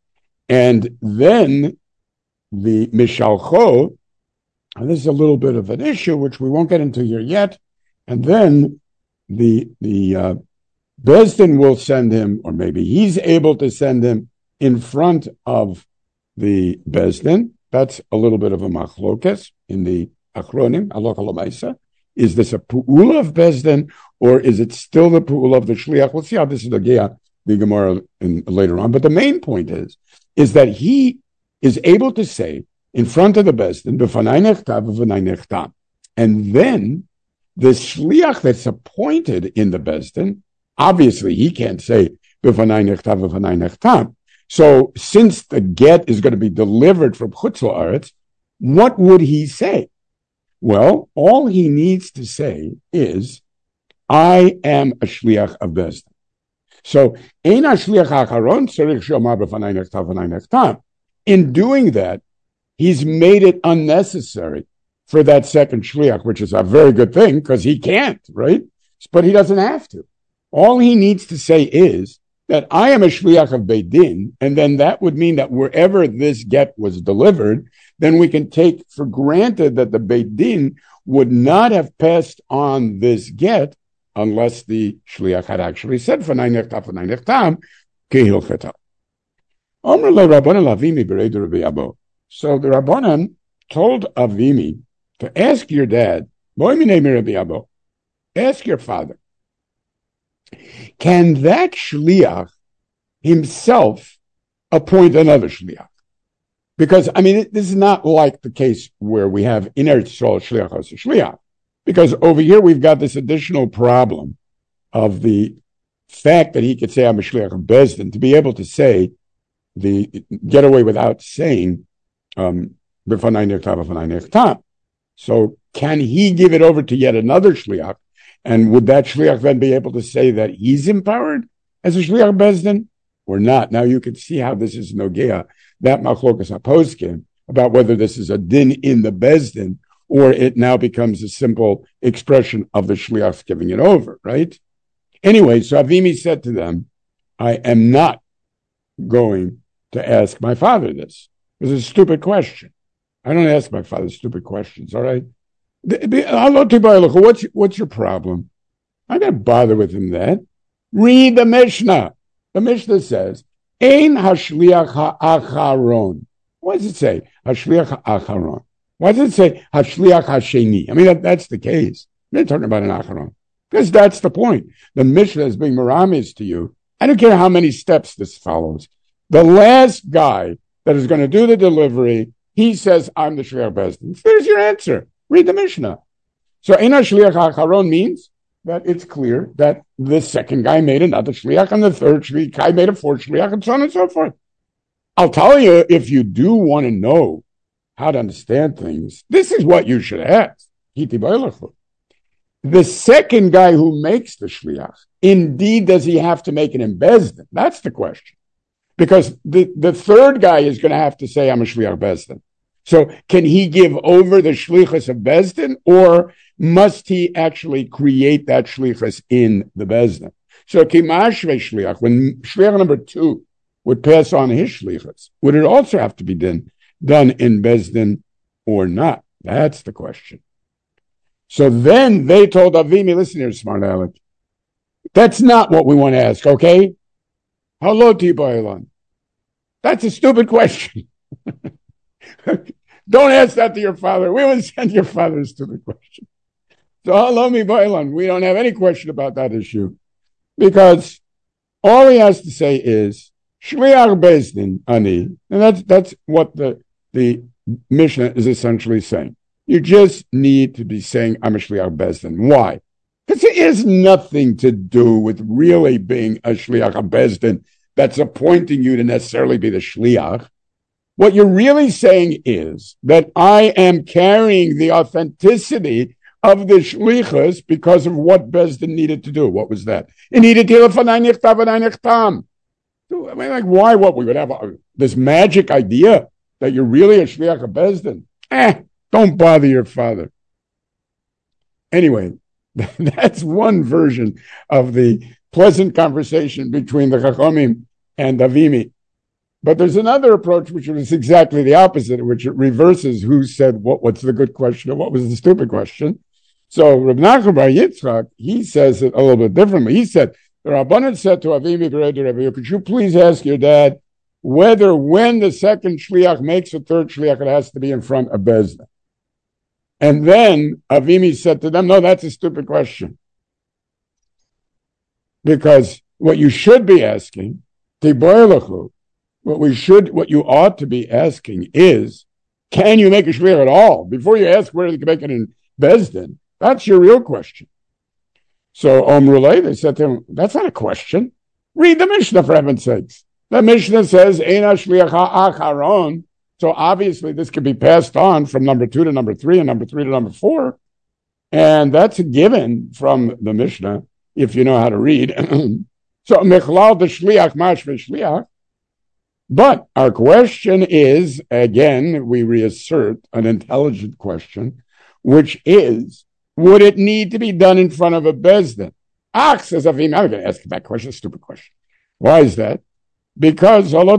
and then the mishalcho, and this is a little bit of an issue which we won't get into here yet, and then the the uh, bezdin will send him, or maybe he's able to send him in front of the bezdin. That's a little bit of a machlokes in the achronim, halacha l'maisa. Is this a pu'ula of bezdin, or is it still the pu'ula of the shliach? We'll see how this is the Gea, the Gemara in, later on. But the main point is, is that he is able to say in front of the bezdin, b'fanai nechtav v'fanai nechtam, and then the shliach that's appointed in the bezdin, obviously he can't say b'fanai nechtav v'fanai nechtam. So since the get is going to be delivered from Chutz La'aretz, what would he say? Well, all he needs to say is, I am a shliach of bezdin. So, ein shliach hacharon tzarich shomar b'fanai nechtav v'fanai nechtam. In doing that, he's made it unnecessary for that second shliach, which is a very good thing because he can't, right? But he doesn't have to. All he needs to say is that I am a shliach of Beit Din, and then that would mean that wherever this get was delivered, then we can take for granted that the Beit Din would not have passed on this get unless the shliach had actually said "Fanai nechtam, fanai nechtam," kehilcheta. Omer le Rabbanan Avimi b'reidu Rabbi Abo. So the Rabbanan told Avimi to ask your dad, Boi minei mi Rabbi Abo, ask your father, can that shliach himself appoint another shliach? Because, I mean, this is not like the case where we have in Eretz Yisrael shliach as a shliach. Because over here we've got this additional problem of the fact that he could say, I'm a shliach of bezdin, to be able to say, the get away without saying, um, b'fanai nechtav, b'fanai nechtam. So can he give it over to yet another shliach? And would that shliach then be able to say that he's empowered as a shliach bezdin or not? Now you can see how this is nogea, that machlokas haposkim, about whether this is a din in the bezdin or it now becomes a simple expression of the shliach giving it over, right? Anyway, so Avimi said to them, I am not going to ask my father this. It's a stupid question. I don't ask my father stupid questions, all right? What's, what's your problem? I'm not bother with him that. Read the Mishnah. The Mishnah says, Ein hashliach ha'acharon. What does it say? Hashliach ha'acharon. Why does it say hashliach hasheni? I mean, that, that's the case. They're talking about an acharon. Because that's the point. The Mishnah is being meramis to you. I don't care how many steps this follows. The last guy that is going to do the delivery, he says, I'm the shliach bezdin. There's your answer. Read the Mishnah. So, Ein hashliach ha'acharon means that it's clear that the second guy made another shliach, and the third shliach guy made a fourth shliach, and so on and so forth. I'll tell you, if you do want to know how to understand things, this is what you should ask. The second guy who makes the shliach, indeed, does he have to make it in bezdin? That's the question. Because the, the third guy is going to have to say, I'm a shliach bezdin. So can he give over the shlichus of bezdin, or must he actually create that shlichus in the bezdin? So kimashve shliach, when shliach number two would pass on his shlichus. Would it also have to be done, done in Beis Din or not? That's the question. So then they told Avimi, listen here, smart aleck, that's not what we want to ask, okay? Hello, Tibaylan. That's a stupid question. Don't ask that to your father. We would send your father a stupid question. So, hello, mi Bailan. We don't have any question about that issue because all he has to say is Shliach Beis Din ani, and that's that's what the the Mishnah is essentially saying. You just need to be saying I'm a Shliach Beis Din. Why? Because it has nothing to do with really being a Shliach Beis Din that's appointing you to necessarily be the Shliach. What you're really saying is that I am carrying the authenticity of the shlichus because of what Beis Din needed to do. What was that? It needed to I mean, like, why? What? We would have a, this magic idea that you're really a shliach of Beis Din. Eh, don't bother your father. Anyway, that's one version of the pleasant conversation between the Chachamim and Avimi. But there's another approach which is exactly the opposite, which it reverses who said what, what's the good question and what was the stupid question. So Reb Nachman Bar Yitzchak, he says it a little bit differently. He said, the Rabbanan said to Avimi, could you please ask your dad whether when the second shliach makes a third shliach, it has to be in front of Beis Din? And then Avimi said to them, no, that's a stupid question. Because what you should be asking, Tiboylechu, What we should, what you ought to be asking is, can you make a shliach at all? Before you ask where you can make it in Beis Din, that's your real question. So Omrulay, they said to him, that's not a question. Read the Mishnah for heaven's sakes. The Mishnah says, Eina shliach ha'acharon. So obviously this can be passed on from number two to number three and number three to number four. And that's a given from the Mishnah, if you know how to read. So mechlal the shliach mashve shliach. But our question is, again, we reassert an intelligent question, which is, would it need to be done in front of a Beis Din? Ach, says Avim, I'm going to ask that question, a stupid question. Why is that? Because all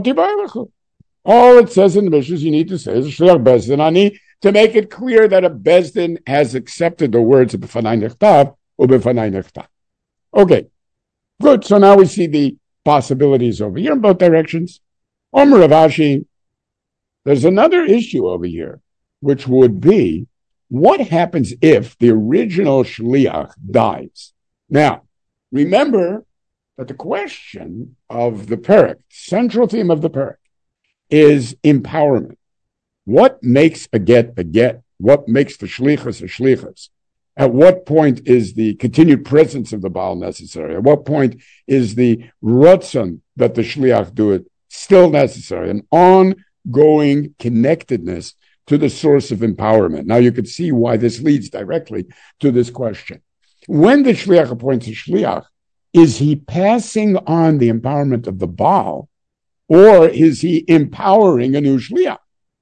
it says in the Mishnah is you need to say is Shliach Beis Din ani, to make it clear that a Beis Din has accepted the words of B'fanai Nechtav or B'fanai Nechtav. Okay, good. So now we see the possibilities over here in both directions. Omer Rav Ashi, there's another issue over here, which would be, what happens if the original shliach dies? Now, remember that the question of the perek, central theme of the perek, is empowerment. What makes a get a get? What makes the shlichus a shlichus? At what point is the continued presence of the Baal necessary? At what point is the ratzon that the shliach do it still necessary? An ongoing connectedness to the source of empowerment. Now you could see why this leads directly to this question. When the shliach appoints a shliach, is he passing on the empowerment of the Baal, or is he empowering a new shliach?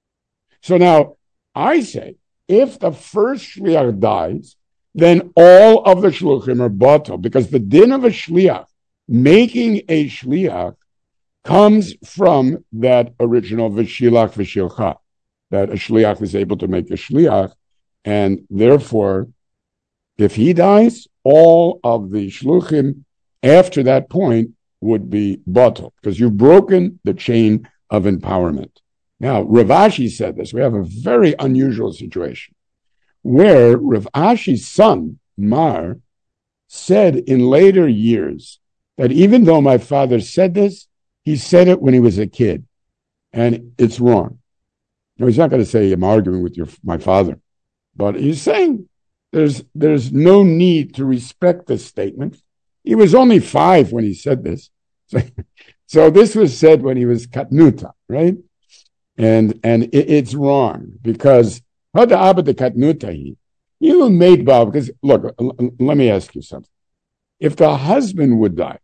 So now I say, if the first shliach dies, then all of the shluchim are batal, because the din of a shliach making a shliach comes from that original v'shilach v'shilcha, that a shliach is able to make a shliach, and therefore, if he dies, all of the shluchim after that point would be batal, because you've broken the chain of empowerment. Now, Rav Ashi said this. We have a very unusual situation where Rav Ashi's son, Mar, said in later years that even though my father said this, he said it when he was a kid, and it's wrong. Now, he's not going to say I'm arguing with your my father, but he's saying there's there's no need to respect this statement. He was only five when he said this. So, so this was said when he was katnuta, right? And and it, it's wrong, because hada abad katnuta, you made Baal, because look, l- let me ask you something. If the husband would die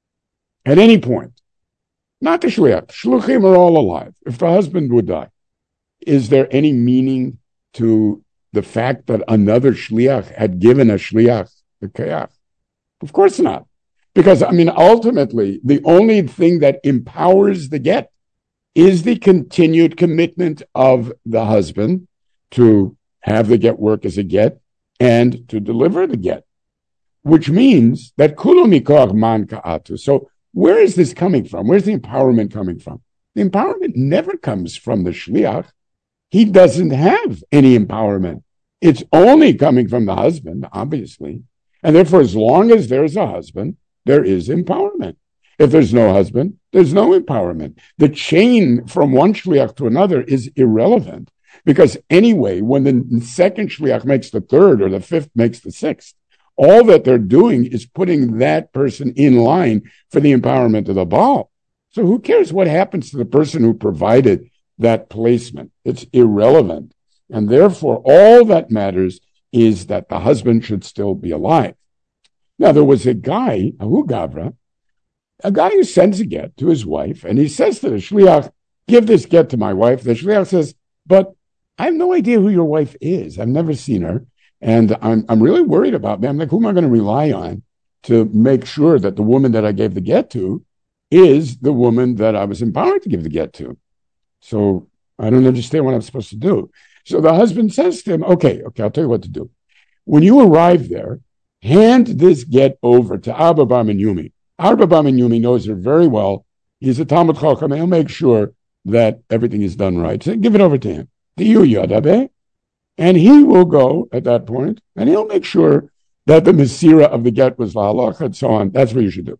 at any point, not the shliach, shluchim are all alive. If the husband would die, is there any meaning to the fact that another shliach had given a shliach the kayach? Of course not. Because, I mean, ultimately, the only thing that empowers the get is the continued commitment of the husband to have the get work as a get and to deliver the get, which means that kulo mikoach man ka'atu. So where is this coming from? Where's the empowerment coming from? The empowerment never comes from the shliach. He doesn't have any empowerment. It's only coming from the husband, obviously. And therefore, as long as there's a husband, there is empowerment. If there's no husband, there's no empowerment. The chain from one shliach to another is irrelevant, because anyway, when the second shliach makes the third or the fifth makes the sixth, all that they're doing is putting that person in line for the empowerment of the Baal. So who cares what happens to the person who provided that placement? It's irrelevant. And therefore, all that matters is that the husband should still be alive. Now, there was a guy, Ahu Gavra, a guy who sends a get to his wife, and he says to the shliach, give this get to my wife. The shliach says, but I have no idea who your wife is. I've never seen her. And I'm I'm really worried about me. I'm like, who am I going to rely on to make sure that the woman that I gave the get to is the woman that I was empowered to give the get to? So I don't understand what I'm supposed to do. So the husband says to him, okay, okay, I'll tell you what to do. When you arrive there, hand this get over to Abba Bar Menyumi. Abba Bar Menyumi knows her very well. He's a Talmud Chacham, and he'll make sure that everything is done right. So give it over to him. And he will go at that point, and he'll make sure that the Mesira of the get was lahalach and so on. That's what you should do.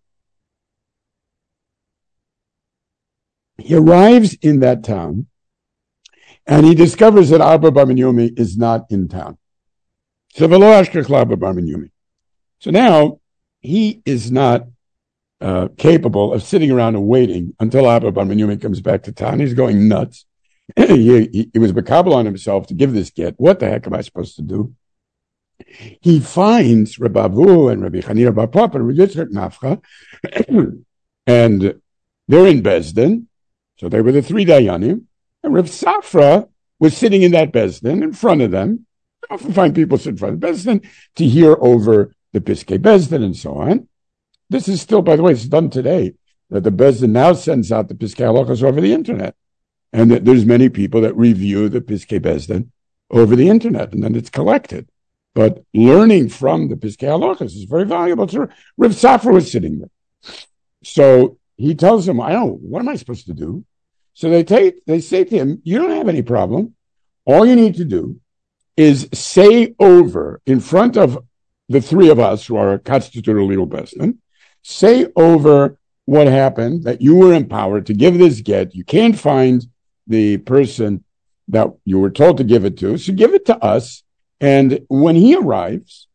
He arrives in that town, and he discovers that Abba Bar Menyumi is not in town. So v'lo ashkech l'Abba Bar Menyumi. So now he is not uh, capable of sitting around and waiting until Abba Bar Menyumi comes back to town. He's going nuts. he, he, he was makabel on himself to give this get. What the heck am I supposed to do? He finds Rabbi Avu and Rabbi Chanina Bar Papa and Rabbi Yitzchak Nafcha, and they're in Bezdin. So they were the three Dayanim. And Rav Safra was sitting in that Bezdin in front of them. I often find people sit in front of Bezdin to hear over the Piskei Bezdin and so on. This is still, by the way, it's done today, that the Bezdin now sends out the Piskei Halachos over the internet. And that there's many people that review the Piskei Bezdin over the internet, and then it's collected. But learning from the Piskei Halachos is very valuable. So Rav Safra was sitting there. So he tells him, I don't, what am I supposed to do? So they take, they say to him, you don't have any problem. All you need to do is say over in front of the three of us who are a constituted legal Bezdin, say over what happened, that you were empowered to give this get. You can't find the person that you were told to give it to, so give it to us. And when he arrives,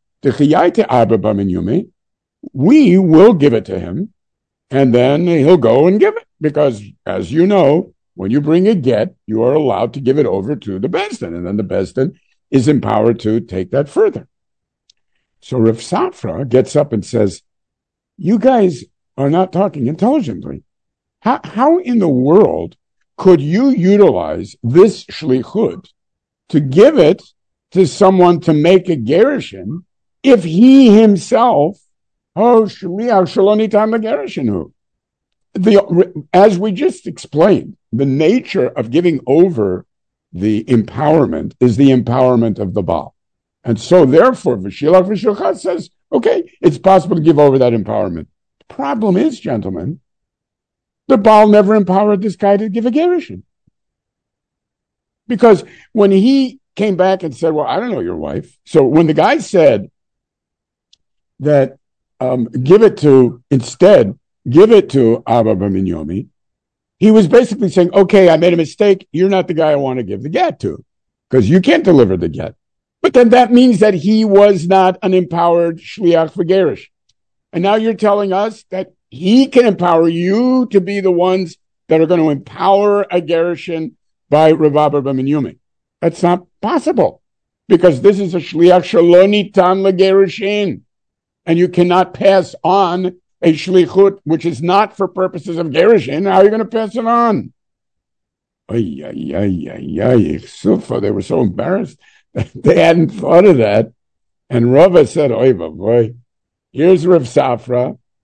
we will give it to him, and then he'll go and give it. Because, as you know, when you bring a get, you are allowed to give it over to the Bezdin, and then the Bezdin is empowered to take that further. So Rav Safra gets up and says, you guys are not talking intelligently. How, how in the world could you utilize this shlichut to give it to someone to make a gerushin if he himself, oh, shliach shalonitam gerushin, the as we just explained, the nature of giving over the empowerment is the empowerment of the Baal, and so therefore, v'shilach v'shilchat says, okay, it's possible to give over that empowerment. The problem is, gentlemen, the Baal never empowered this guy to give a gerushin. Because when he came back and said, well, I don't know your wife. So when the guy said that, um, give it to, instead, give it to Abba Bar Menyumi, he was basically saying, okay, I made a mistake. You're not the guy I want to give the get to, because you can't deliver the get. But then that means that he was not an empowered shliach for gerush. And now you're telling us that he can empower you to be the ones that are going to empower a gerushin by Rav Abba Bar Menyumi. That's not possible, because this is a shliach shaloni tan legerushin, and you cannot pass on a shlichut which is not for purposes of gerushin. How are you going to pass it on? Ay, ay, ay, ay, ay. Sufa, they were so embarrassed that they hadn't thought of that. And Rava said, oy, boy, here's Rav Safra.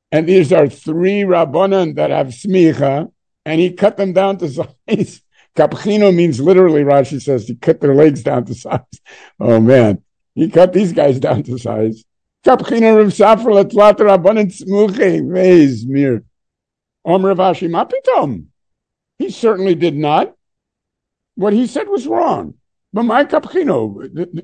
and these are three Rabbanan that have smicha, and he cut them down to size. Kapchino means literally, Rashi says, he cut their legs down to size. Oh man, he cut these guys down to size. Kapchino Rav Safra Latlat Rabbanan Smuche Veiz Mir. Om Rav Ashi Mapitom. He certainly did not. What he said was wrong. But my Kapchino,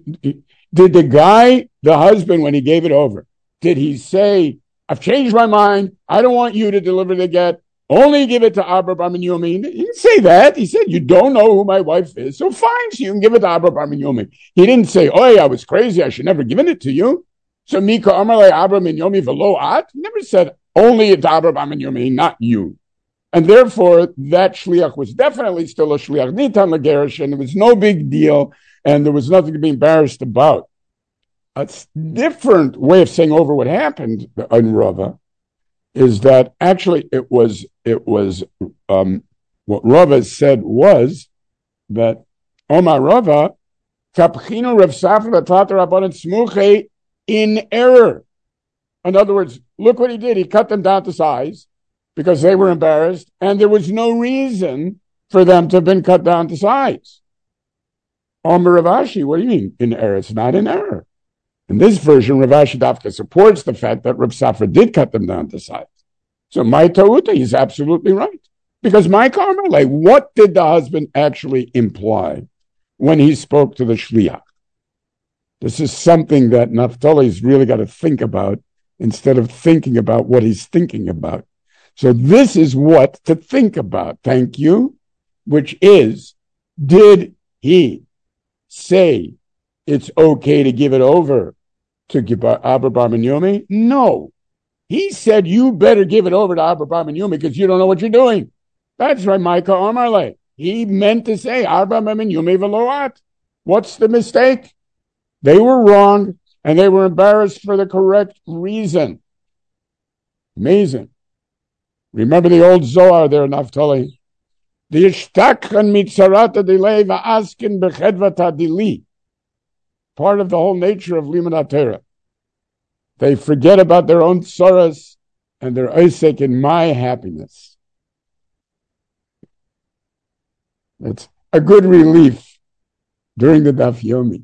did the guy, the husband, when he gave it over, did he say, I've changed my mind, I don't want you to deliver the get, only give it to Abba Bar Minyumi? He didn't say that. He said, you don't know who my wife is, so fine, so you can give it to Abba Bar Minyumi. He didn't say, oh, I was crazy, I should never have given it to you. So Mika Amalei Abba Minyumi velo at? He never said, only to Abba Bar Minyumi, not you. And therefore, that shliach was definitely still a shliach nitan l'gerish, and it was no big deal, and there was nothing to be embarrassed about. A different way of saying over what happened in Rava is that actually it was it was um, what Rava said was that Omar Rava kapchinu Rav Safra Tat Rabbanan Smuche in error. In other words, look what he did. He cut them down to size because they were embarrassed, and there was no reason for them to have been cut down to size. Omer Rav Ashi, what do you mean in error? It's not in error. In this version, Rav Ashi Dafka supports the fact that Rav Safra did cut them down to size. So my Ta'uta, he's absolutely right. Because my Carmele, what did the husband actually imply when he spoke to the Shliach? This is something that Naphtali's really got to think about instead of thinking about what he's thinking about. So this is what to think about, thank you, which is, did he say it's okay to give it over to Abba Bar Minyumi? No. He said, you better give it over to Abba Bar Minyumi because you don't know what you're doing. That's right, Micah Omarle. He meant to say, Abba Bar Minyumi veloat. What's the mistake? They were wrong, and they were embarrassed for the correct reason. Amazing. Remember the old Zohar there, Naphtali. The Ishtakhan mitzarata delay va'askin bechedvata dili. Part of the whole nature of Limud HaTorah. They forget about their own sorrows and they're osek in my happiness. It's a good relief during the Daf Yomi.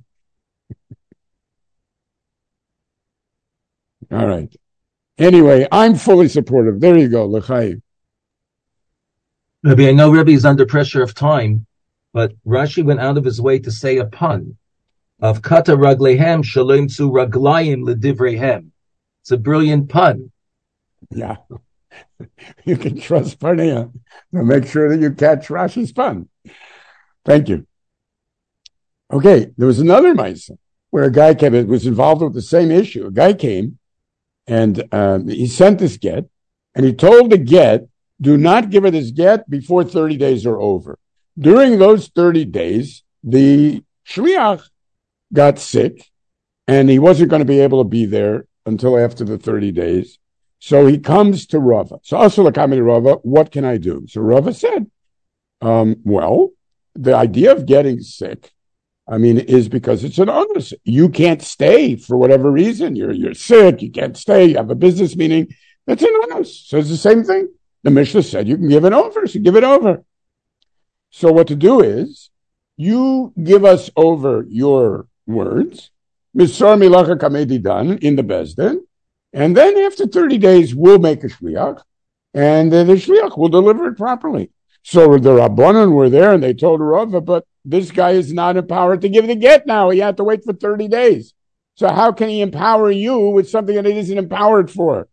All right. Anyway, I'm fully supportive. There you go, L'chaim. Rabbi, I know Rabbi is under pressure of time, but Rashi went out of his way to say a pun of kata raglehem shalom tzu raglayim ledivrehem. It's a brilliant pun. Yeah. You can trust Parnea to make sure that you catch Rashi's pun. Thank you. Okay, there was another Maisa where a guy came, it was involved with the same issue. A guy came and um, he sent this get, and he told the get, do not give her this get before thirty days are over. During those thirty days, the shliach got sick, and he wasn't going to be able to be there until after the thirty days. So he comes to Rava. So also to Rava, what can I do? So Rava said, um, well, the idea of getting sick, I mean, is because it's an onus. You can't stay for whatever reason. You're you're sick, you can't stay, you have a business meeting. That's an onus. So it's the same thing. The Mishnah said you can give it over, so give it over. So what to do is, you give us over your words, Misor Milacha Kamedi done in the Bezdin, and then after thirty days, we'll make a shliach, and uh, the shliach will deliver it properly. So the Rabbanan were there, and they told Rava, but this guy is not empowered to give the get now. He had to wait for thirty days. So how can he empower you with something that he isn't empowered for?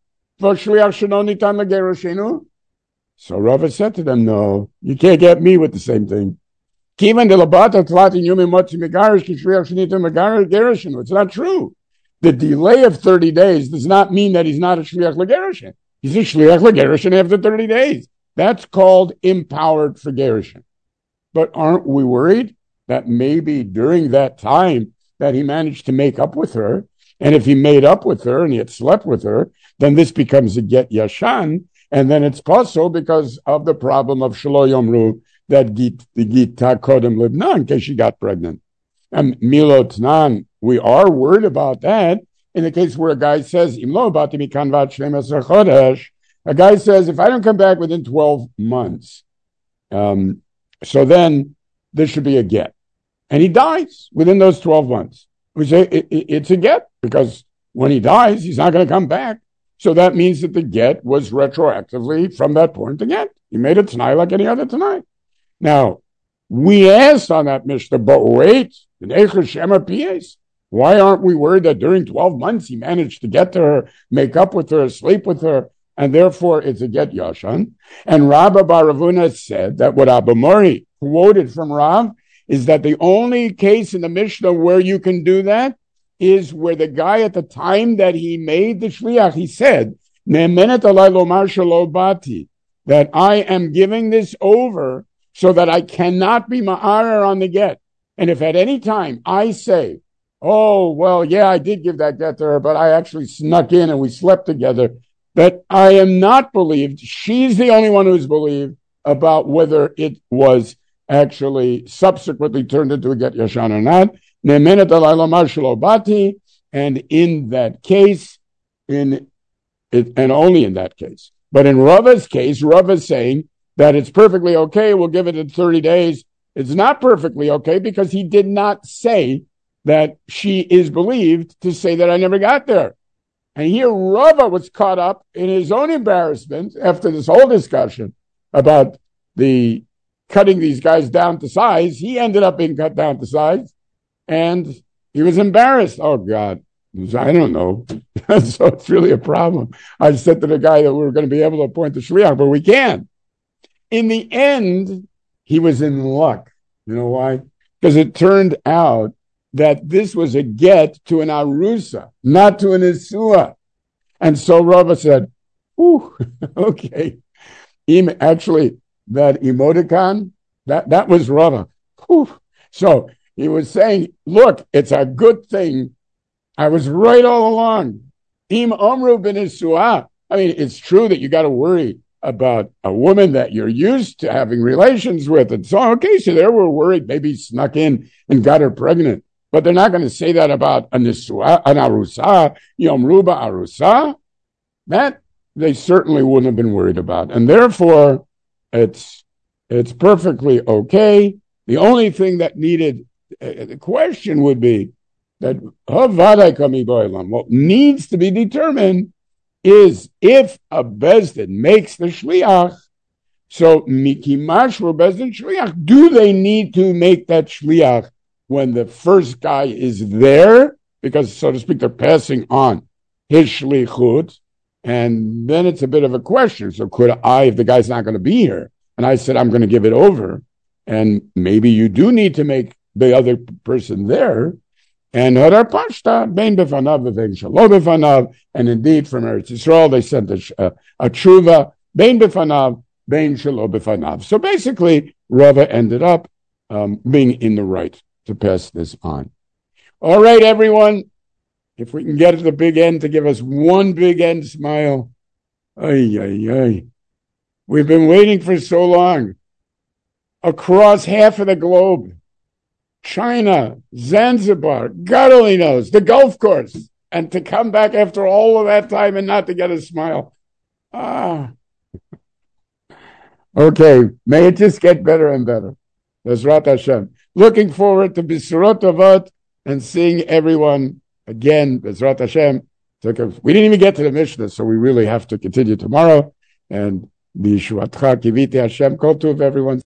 So Rava said to them, no, you can't get me with the same thing. It's not true. The delay of thirty days does not mean that he's not a shliach l'gerushin. He's a shliach l'gerushin after thirty days. That's called empowered for gerushin. But aren't we worried that maybe during that time that he managed to make up with her, and if he made up with her and he had slept with her, then this becomes a get yashan, and then it's possible because of the problem of shelo yomru, that git, the gita kodem libnan, in case she got pregnant. And milot nan, we are worried about that in the case where a guy says, a guy says, if I don't come back within twelve months, um, so then this should be a get. And he dies within those twelve months. We say it, it, it's a get because when he dies, he's not going to come back. So that means that the get was retroactively from that point to get. He made a t'nai like any other t'nai. Now, we asked on that Mishnah, but wait, why aren't we worried that during twelve months he managed to get to her, make up with her, sleep with her, and therefore it's a get yashan? And Rabba bar Ravuna said that what Abba Mori quoted from Rav is that the only case in the Mishnah where you can do that is where the guy at the time that he made the shliach, he said, that I am giving this over so that I cannot be ma'arer on the get. And if at any time I say, oh, well, yeah, I did give that get to her, but I actually snuck in and we slept together, that I am not believed. She's the only one who's believed about whether it was actually subsequently turned into a get yashan or not. And in that case, in it, and only in that case. But in Rava's case, Rava's saying that it's perfectly okay, we'll give it in thirty days. It's not perfectly okay because he did not say that she is believed to say that I never got there. And here Rava was caught up in his own embarrassment after this whole discussion about the cutting these guys down to size. He ended up being cut down to size and he was embarrassed. Oh God, I don't know. So it's really a problem. I said to the guy that we were going to be able to appoint the shliach, but we can't. In the end, he was in luck. You know why? Because it turned out that this was a get to an arusa, not to an isua. And so Rava said, ooh, okay. Actually, that emoticon, that, that was Rava. Ooh. So he was saying, look, it's a good thing. I was right all along. Im omru ben isua. I mean, it's true that you got to worry about a woman that you're used to having relations with. And so, okay, so they were worried, maybe snuck in and got her pregnant. But they're not going to say that about an isua, an arusa, yom ruba arusa. That they certainly wouldn't have been worried about. And therefore, it's it's perfectly okay. The only thing that needed, uh, the question would be that what needs to be determined is if a bezdin makes the shliach, so mikimash or bezdin shliach, do they need to make that shliach when the first guy is there? Because, so to speak, they're passing on his shlichut, and then it's a bit of a question. So could I, if the guy's not going to be here, and I said I'm going to give it over, and maybe you do need to make the other person there, and Hadar Pashta, Bein Befanav, Bein Shalo Befanav, and indeed from Eretz Yisrael, they sent a, a, a tshuva, Bein Befanav, Bein Shalo Befanav. So basically, Rava ended up um, being in the right to pass this on. All right, everyone, if we can get to the big end to give us one big end smile. Ay, ay, ay. We've been waiting for so long. Across half of the globe. China, Zanzibar, God only knows, the golf course, and to come back after all of that time and not to get a smile. Ah. Okay, may it just get better and better. Bezrat Hashem. Looking forward to Bisrot Avot and seeing everyone again, Bezrat Hashem. We didn't even get to the Mishnah, so we really have to continue tomorrow. And B'Yeshuatcha Kiviti Hashem Kol Tov, everyone.